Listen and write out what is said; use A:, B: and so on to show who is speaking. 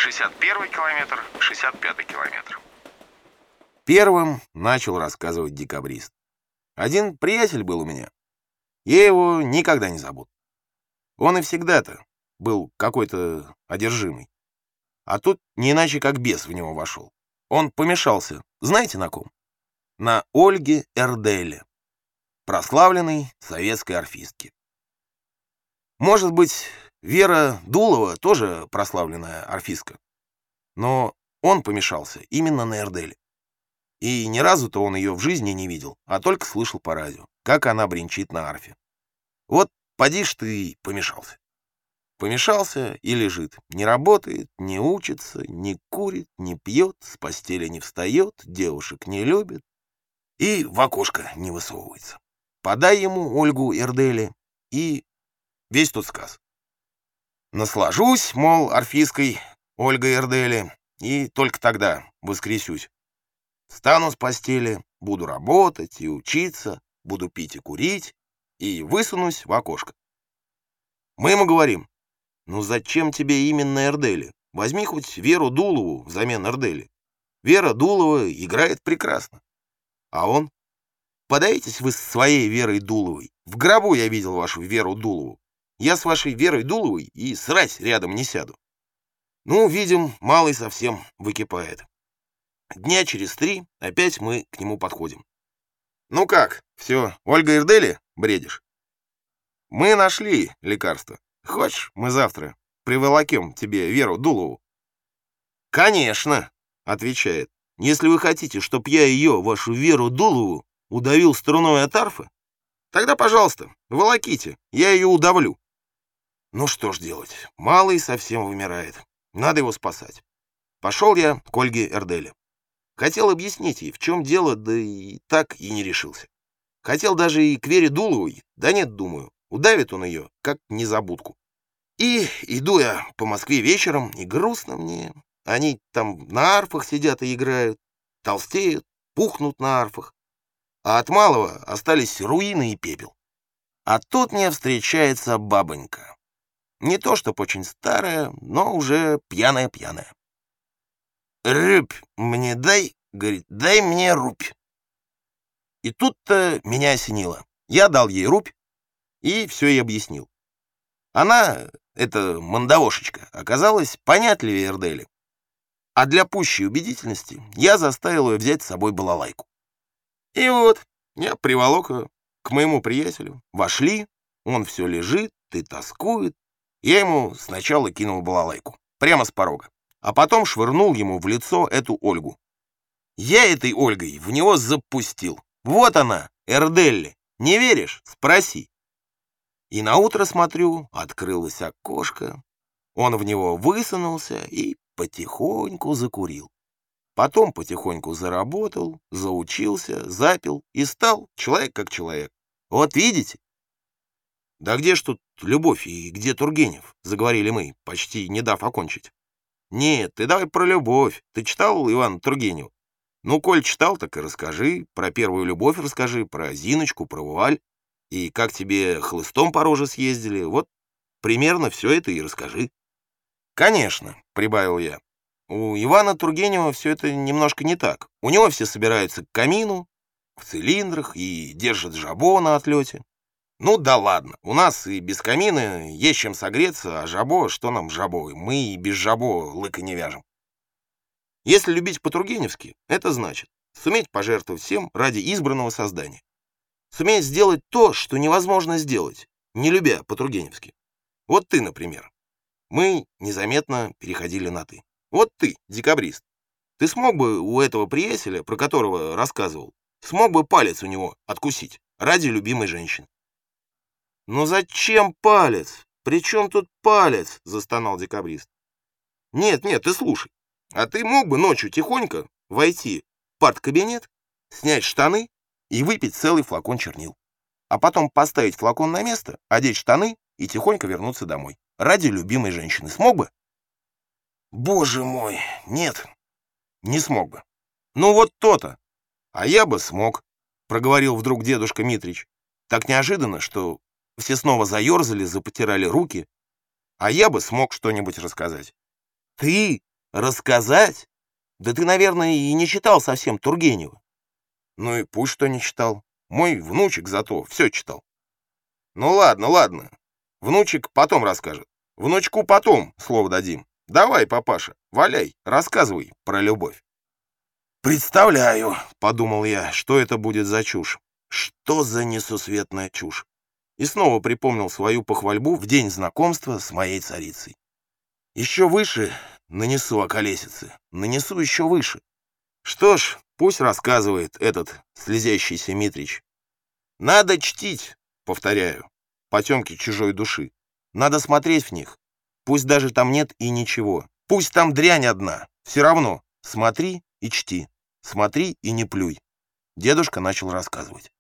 A: 61-й километр, 65-й километр.
B: Первым начал рассказывать декабрист. Один приятель был у меня. Я его никогда не забуду. Он и всегда-то был какой-то одержимый. А тут не иначе как бес в него вошел. Он помешался, знаете, на ком? На Ольге Эрделе, прославленной советской орфистке. Может быть, Вера Дулова тоже прославленная орфистка. Но он помешался именно на Эрделе. И ни разу-то он ее в жизни не видел, а только слышал по радио, как она бренчит на арфе. Вот поди ж ты и помешался. Помешался и лежит. Не работает, не учится, не курит, не пьет, с постели не встает, девушек не любит и в окошко не высовывается. Подай ему Ольгу Эрдели, и весь тут сказ. Наслажусь, мол, орфисткой Ольгой Эрдели, и только тогда воскресюсь. Встану с постели, буду работать и учиться, буду пить и курить, и высунусь в окошко. Мы ему говорим: ну зачем тебе именно Эрдели? Возьми хоть Веру Дулову взамен Эрдели. Вера Дулова играет прекрасно. А он: подайтесь вы с своей Верой Дуловой. В гробу я видел вашу Веру Дулову. Я с вашей Верой Дуловой и срать рядом не сяду. Ну, видим, малый совсем выкипает. Дня через 3 опять мы к нему подходим. Ну как, все, Ольга Эрдели бредишь? Мы нашли лекарство. Хочешь, мы завтра приволокем тебе Веру Дулову? Конечно, отвечает. Если вы хотите, чтоб я ее, вашу Веру Дулову, удавил струной от арфы, тогда, пожалуйста, волоките, я ее удавлю. Ну что ж делать, малый совсем вымирает. Надо его спасать. Пошел я к Ольге Эрдели. Хотел объяснить ей, в чем дело, да и так и не решился. Хотел даже и к Вере Дуловой, да нет, думаю, удавит он ее, как незабудку. И иду я по Москве вечером, и грустно мне. Они там на арфах сидят и играют, толстеют, пухнут на арфах. А от малого остались руины и пепел. А тут мне встречается бабонька. Не то чтоб очень старая, но уже пьяная-пьяная. «Рыбь мне дай», — говорит, — «дай мне рубь». И тут-то меня осенило. Я дал ей рубь и все ей объяснил. Она, эта мандавошечка, оказалась понятливее Эрдели. А для пущей убедительности я заставил ее взять с собой балалайку. И вот я приволок ее к моему приятелю. Вошли, он все лежит и тоскует. Я ему сначала кинул балалайку, прямо с порога, а потом швырнул ему в лицо эту Ольгу. Я этой Ольгой в него запустил. Вот она, Эрдели. Не веришь? Спроси. И наутро смотрю, открылось окошко. Он в него высунулся и потихоньку закурил. Потом потихоньку заработал, заучился, запил и стал человек как человек. Вот видите? Да где ж тут любовь и где Тургенев? Заговорили мы, почти не дав окончить. Нет, ты давай про любовь. Ты читал Ивана Тургенева? Ну, коль читал, так и расскажи. Про первую любовь расскажи, про Зиночку, про вуаль. И как тебе хлыстом по роже съездили. Вот примерно все это и расскажи. Конечно, прибавил я. У Ивана Тургенева все это немножко не так. У него все собираются к камину, в цилиндрах и держат жабо на отлете. Ну да ладно, у нас и без камина есть чем согреться, а жабо, что нам жабо? Мы и без жабо лыка не вяжем. Если любить по-тургеневски, это значит суметь пожертвовать всем ради избранного создания. Суметь сделать то, что невозможно сделать, не любя по-тургеневски. Вот ты, например. Мы незаметно переходили на «ты». Вот ты, декабрист. Ты смог бы у этого приятеля, про которого рассказывал, смог бы палец у него откусить ради любимой женщины? «Ну зачем палец? При чем тут палец?» — застонал декабрист. «Нет, ты слушай. А ты мог бы ночью тихонько войти в парткабинет, снять штаны и выпить целый флакон чернил, а потом поставить флакон на место, одеть штаны и тихонько вернуться домой. Ради любимой женщины. Смог бы?» «Боже мой, нет, не смог бы». «Ну вот то-то. А я бы смог», — проговорил вдруг дедушка Митрич. Так неожиданно, что все снова заерзали, запотирали руки. А я бы смог что-нибудь рассказать. «Ты? Рассказать? Да ты, наверное, и не читал совсем Тургенева. Ну и пусть что не читал. Мой внучек зато все читал. Ну ладно, ладно. Внучек потом расскажет. Внучку потом слово дадим. Давай, папаша, валяй, рассказывай про любовь. «Представляю», — подумал я, — «что это будет за чушь? Что за несусветная чушь?» И снова припомнил свою похвальбу в день знакомства с моей царицей. Еще выше нанесу околесицы, нанесу еще выше. Что ж, пусть рассказывает этот слезящийся Митрич. Надо чтить, повторяю, потемки чужой души. Надо смотреть в них. Пусть даже там нет и ничего. Пусть там дрянь одна. Все равно смотри и чти. Смотри и не плюй. Дедушка начал рассказывать.